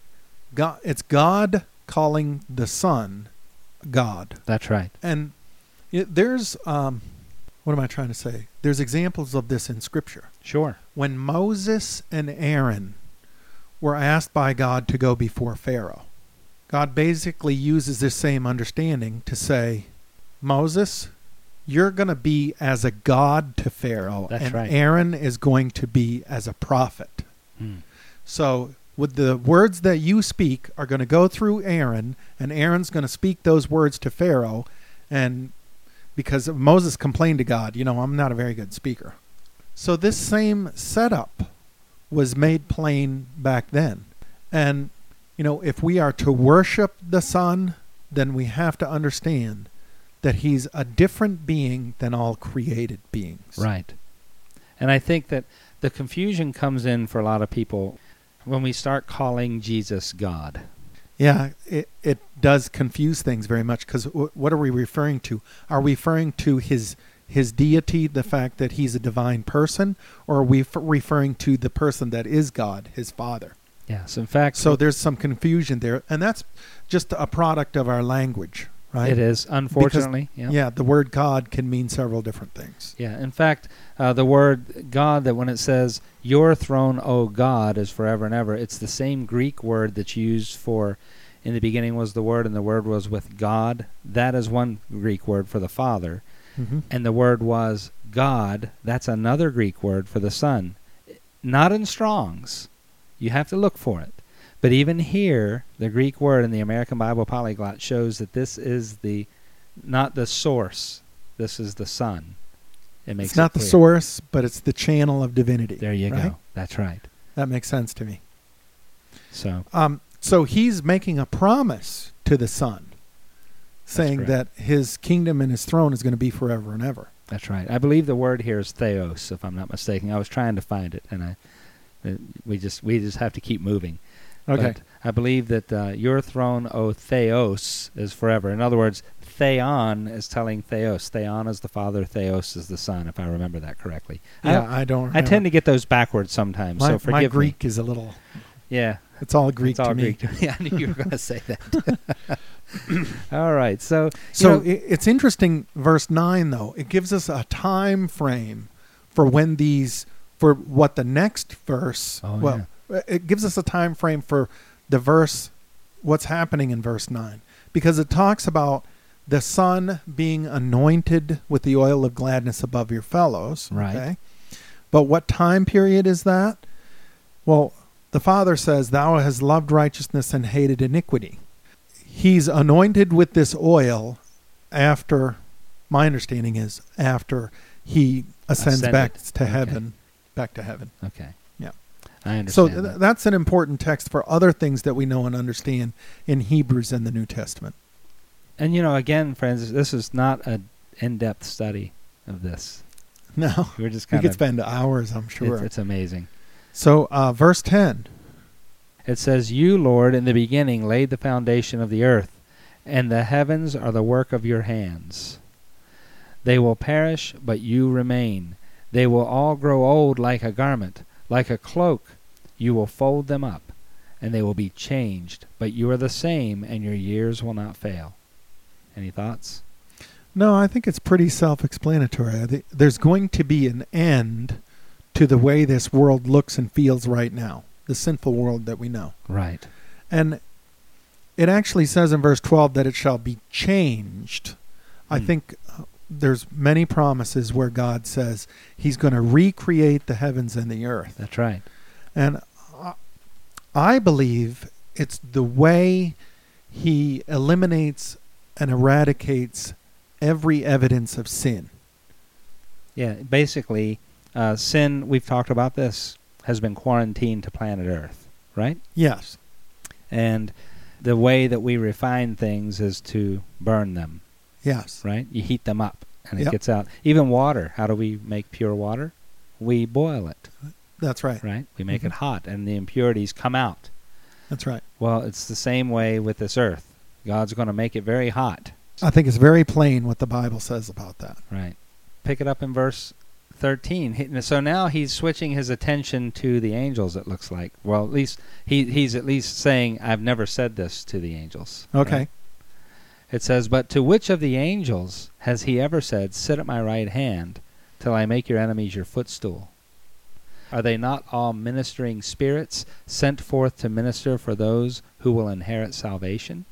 God, it's God calling the Son God. That's right. And it, there's, um, what am I trying to say? There's examples of this in Scripture. Sure. When Moses and Aaron were asked by God to go before Pharaoh, God basically uses this same understanding to say, Moses, you're going to be as a god to Pharaoh, That's and right. Aaron is going to be as a prophet. Hmm. So with the words that you speak are going to go through Aaron, and Aaron's going to speak those words to Pharaoh, and because Moses complained to God, you know, I'm not a very good speaker. So this same setup was made plain back then. And, you know, if we are to worship the Son, then we have to understand that he's a different being than all created beings. Right. And I think that the confusion comes in for a lot of people when we start calling Jesus God. Yeah, it, it does confuse things very much, because w- what are we referring to? Are we referring to his his deity, the fact that he's a divine person, or are we f- referring to the person that is God, his Father? Yes. In fact, So there's some confusion there, and that's just a product of our language, right? it is, unfortunately. Because, yeah. yeah, the word God can mean several different things. Yeah, in fact, uh, the word God, that when it says, your throne, O God, is forever and ever, it's the same Greek word that's used for, in the beginning was the Word, and the Word was with God. That is one Greek word for the Father. Mm-hmm. And the word was God. That's another Greek word for the Son. Not in Strong's. You have to look for it. But even here, the Greek word in the American Bible Polyglot shows that this is the, not the source. This is the Son. It makes It's not it the clear. source, but it's the channel of divinity. There you right? go. That's right. That makes sense to me. So, Um, so he's making a promise to the Son, saying correct. that his kingdom and his throne is going to be forever and ever. that's right. I believe the word here is theos, if I'm not mistaken. I was trying to find it, and I, uh, we just we just have to keep moving. Okay. But I believe that uh, your throne, O Theos, is forever. In other words, Theon is telling Theos. Theon is the Father, Theos is the Son, if I remember that correctly. Yeah, I, I don't I remember. tend to get those backwards sometimes, my, so forgive my me. Greek is a little, Yeah. it's all Greek It's all to me. Greek to me. I knew you were going to say that. All right. So, So you know, i it's interesting, verse nine, though. It gives us a time frame for when these, for what the next verse, Oh, well, it gives us a time frame for the verse, what's happening in verse nine. Because it talks about the Son being anointed with the oil of gladness above your fellows. Right. Okay? But what time period is that? Well, the Father says, thou hast loved righteousness and hated iniquity. He's anointed with this oil after, my understanding is, after he ascends Ascended. back to Okay. heaven. Back to heaven. okay. Yeah. I So understand. th- that. that's an important text for other things that we know and understand in Hebrews and the New Testament. And, you know, again, friends, this is not an in-depth study of this. No, We're just we kind could of, spend hours, I'm sure. it's, it's amazing. So uh, verse ten. It says, you, Lord, in the beginning laid the foundation of the earth, and the heavens are the work of your hands. They will perish, but you remain. They will all grow old like a garment, like a cloak. You will fold them up, and they will be changed. But you are the same, and your years will not fail. Any thoughts? No, I think it's pretty self-explanatory. I think there's going to be an end to the way this world looks and feels right now, the sinful world that we know. Right. And it actually says in verse twelve that it shall be changed. I Hmm. think uh, there's many promises where God says he's going to recreate the heavens and the earth. That's right. And I- I believe it's the way he eliminates and eradicates every evidence of sin. Yeah, basically, uh, sin, we've talked about this, has been quarantined to planet Earth, right? Yes. And the way that we refine things is to burn them, Yes. right? You heat them up, and it Yep. gets out. Even water, how do we make pure water? We boil it, That's right. right? We make Mhm. it hot, and the impurities come out. That's right. Well, it's the same way with this Earth. God's going to make it very hot, I think it's very plain what the Bible says about that. Right. Pick it up in verse thirteen. He- So now he's switching his attention to the angels, it looks like. Well, at least he, he's at least saying, I've never said this to the angels. Okay. Right? It says, but to which of the angels has he ever said, sit at my right hand till I make your enemies your footstool? Are they not all ministering spirits sent forth to minister for those who will inherit salvation?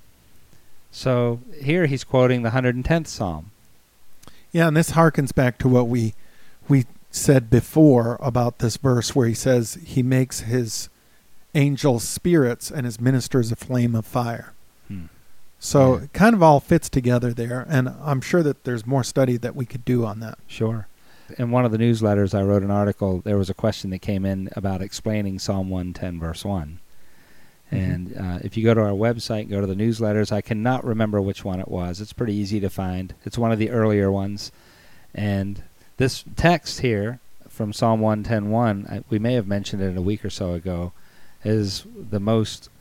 So here he's quoting the one hundred tenth Psalm. Yeah, and this harkens back to what we we said before about this verse where he says he makes his angels spirits and his ministers a flame of fire. Hmm. So Yeah. it kind of all fits together there, and I'm sure that there's more study that we could do on that. Sure. In one of the newsletters, I wrote an article. There was a question that came in about explaining Psalm one ten, verse one. Mm-hmm. And uh, if you go to our website, go to the newsletters, I cannot remember which one it was. It's pretty easy to find. It's one of the earlier ones. And this text here from Psalm one ten one, I, we may have mentioned it a week or so ago, is the most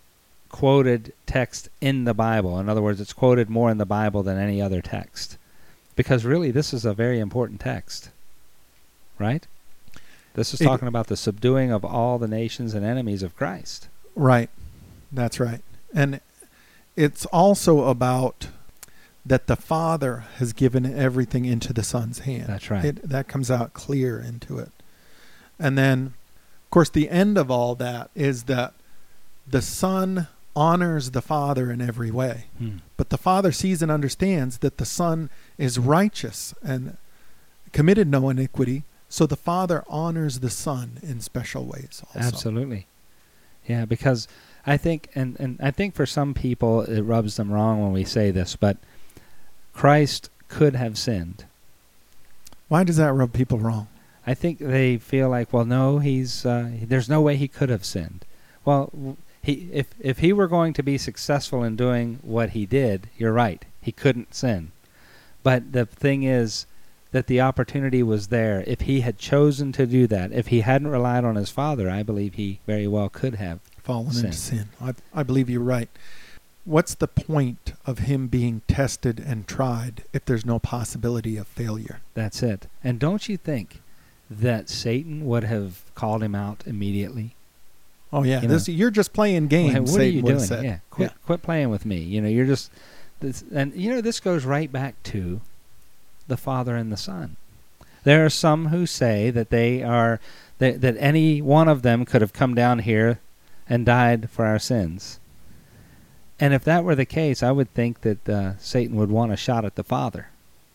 quoted text in the Bible. In other words, it's quoted more in the Bible than any other text. Because really, this is a very important text, right? This is It- talking about the subduing of all the nations and enemies of Christ. Right. That's right. And it's also about that the Father has given everything into the Son's hand. That's right. It, that comes out clear into it. And then, of course, the end of all that is that the Son honors the Father in every way. Hmm. But the Father sees and understands that the Son is righteous and committed no iniquity, so the Father honors the Son in special ways also. Absolutely. Yeah, because I think, and, and I think for some people it rubs them wrong when we say this, but Christ could have sinned. Why does that rub people wrong? I think they feel like, well, no, he's uh, there's no way he could have sinned. Well, w- he if if he were going to be successful in doing what he did, you're right, he couldn't sin. But the thing is that the opportunity was there. If he had chosen to do that, if he hadn't relied on his Father, I believe he very well could have Fallen sin. into sin. I, I believe you're right. What's the point of him being tested and tried if there's no possibility of failure? That's it. And don't you think that Satan would have called him out immediately? Oh yeah, You this know. you're just playing games. Well, what Satan are you would have doing? said. Yeah, quit, Yeah. quit playing with me. You know, you're just, this, and you know, this goes right back to the Father and the Son. There are some who say that they are that, that any one of them could have come down here and died for our sins. And if that were the case, I would think that uh, Satan would want a shot at the Father.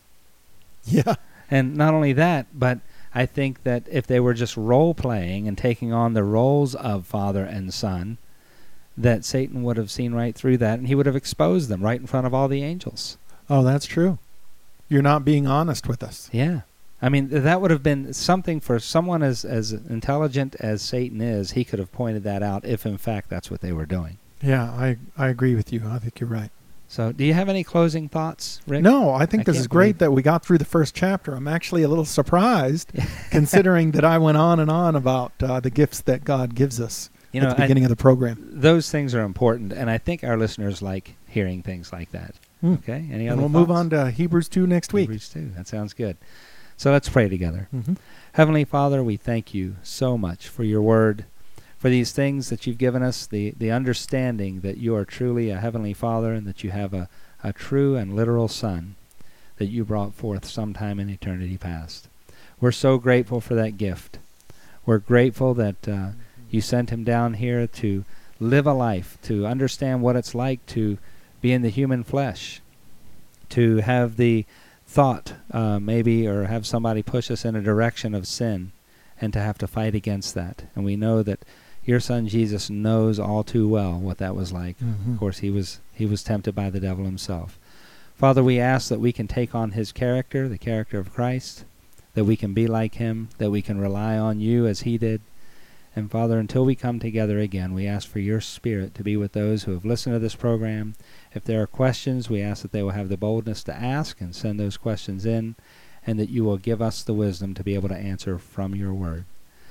Yeah. And not only that, but I think that if they were just role-playing and taking on the roles of Father and Son, that Satan would have seen right through that, and he would have exposed them right in front of all the angels. Oh, that's true. You're not being honest with us. Yeah. I mean, th- that would have been something for someone as, as intelligent as Satan is. He could have pointed that out if, in fact, that's what they were doing. Yeah, I I agree with you. I think you're right. So do you have any closing thoughts, Rick? No, I think I this can't is great believe- that we got through the first chapter. I'm actually a little surprised, considering that I went on and on about uh, the gifts that God gives us You at know, the I- beginning of the program. those things are important, and I think our listeners like hearing things like that. Hmm. Okay? Any And other we'll move thoughts? on to Hebrews two next week. Hebrews two. That sounds good. So let's pray together. Mm-hmm. Heavenly Father, we thank you so much for your word, for these things that you've given us, the, the understanding that you are truly a Heavenly Father and that you have a, a true and literal Son that you brought forth sometime in eternity past. We're so grateful for that gift. We're grateful that uh, you sent him down here to live a life, to understand what it's like to be in the human flesh, to have the thought uh, maybe or have somebody push us in a direction of sin and to have to fight against that. And we know that your Son Jesus knows all too well what that was like. Mm-hmm. Of course, he was he was tempted by the devil himself. Father, we ask that we can take on his character, the character of Christ, that we can be like him, that we can rely on you as he did. And Father, until we come together again, we ask for your Spirit to be with those who have listened to this program. If there are questions, we ask that they will have the boldness to ask and send those questions in, and that you will give us the wisdom to be able to answer from your word.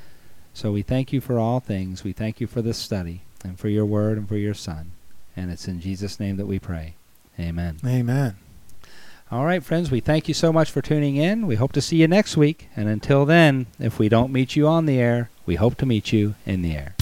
So we thank you for all things. We thank you for this study and for your word and for your Son. And it's in Jesus' name that we pray. Amen. Amen. All right, friends, we thank you so much for tuning in. We hope to see you next week. And until then, if we don't meet you on the air, we hope to meet you in the air.